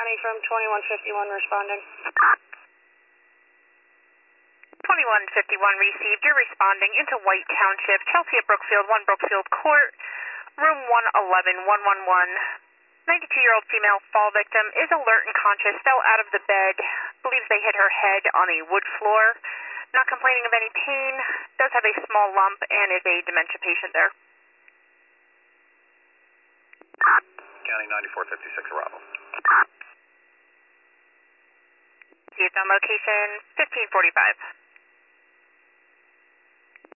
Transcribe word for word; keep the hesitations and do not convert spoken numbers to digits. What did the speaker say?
County from twenty-one fifty-one responding. twenty-one fifty-one received. You're responding into White Township, Chelsea at Brookfield, one Brookfield Court, room one eleven, one one one. ninety-two-year-old female fall victim is alert and conscious, fell out of the bed, believes they hit her head on a wood floor. Not complaining of any pain, does have a small lump, and is a dementia patient there. County ninety-four fifty-six, arrival. See it's on location, fifteen forty-five.